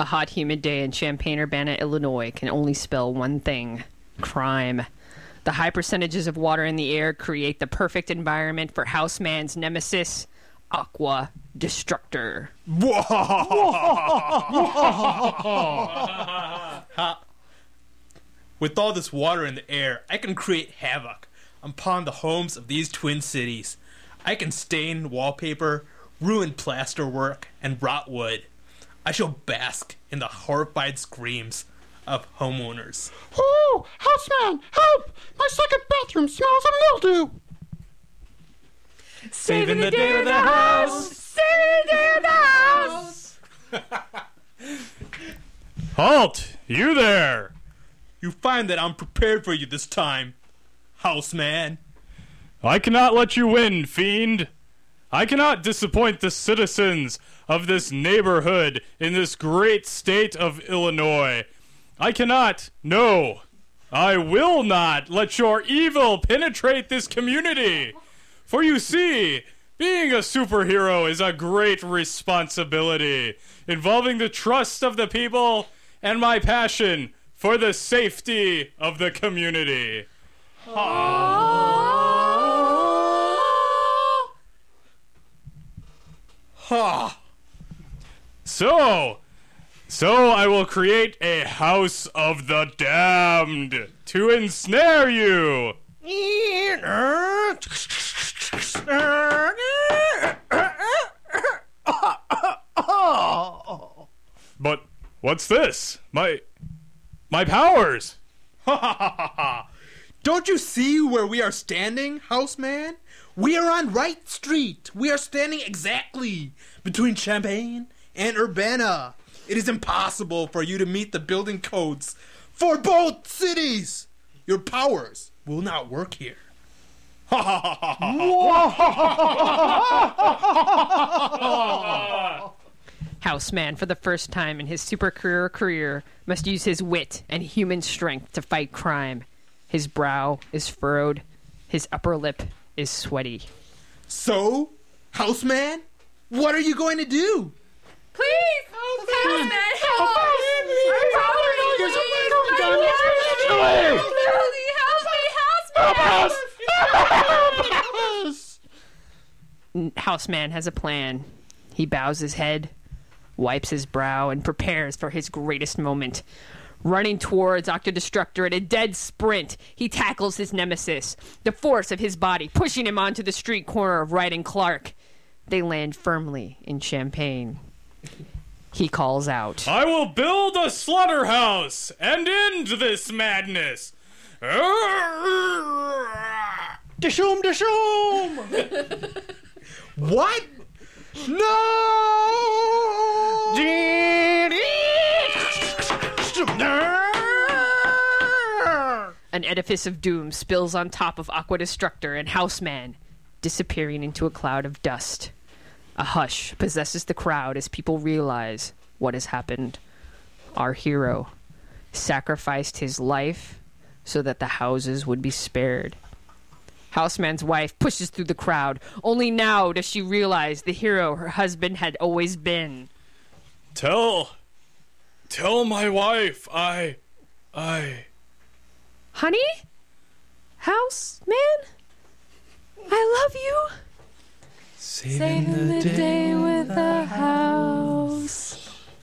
A hot, humid day in Champaign-Urbana, Illinois can only spell one thing: crime. The high percentages of water in the air create the perfect environment for Houseman's nemesis, Aqua Destructor. With all this water in the air, I can create havoc upon the homes of these twin cities. I can stain wallpaper, ruin plasterwork, and rot wood. I shall bask in the horrified screams of homeowners. Oh, Houseman, help! My second bathroom smells of mildew! Saving the day of the house! Saving the day of the house! Halt! You there! You find that I'm prepared for you this time, Houseman. I cannot let you win, fiend. I cannot disappoint the citizens of this neighborhood in this great state of Illinois. I cannot, no, I will not let your evil penetrate this community. For you see, being a superhero is a great responsibility, involving the trust of the people and my passion for the safety of the community. So I will create a house of the damned to ensnare you. But what's this? My powers. Don't you see where we are standing, Houseman? We are on Wright Street. We are standing exactly between Champaign and Urbana. It is impossible for you to meet the building codes for both cities. Your powers will not work here. Houseman, for the first time in his superhero career, must use his wit and human strength to fight crime. His brow is furrowed. His upper lip is sweaty. So, Houseman, what are you going to do? Please! Houseman, help us! Houseman has a plan. He bows his head, wipes his brow, and prepares for his greatest moment. Running towards Octo Destructor at a dead sprint, he tackles his nemesis, the force of his body pushing him onto the street corner of Wright and Clark. They land firmly in Champaign. He calls out, I will build a slaughterhouse and end this madness. Dishoom, dishoom! What? No! An edifice of doom spills on top of Aqua Destructor and Houseman, disappearing into a cloud of dust. A hush possesses the crowd as people realize what has happened. Our hero sacrificed his life so that the houses would be spared. Houseman's wife pushes through the crowd. Only now does she realize the hero her husband had always been. Tell my wife I... Honey? Houseman? I love you. Saving the day with a house.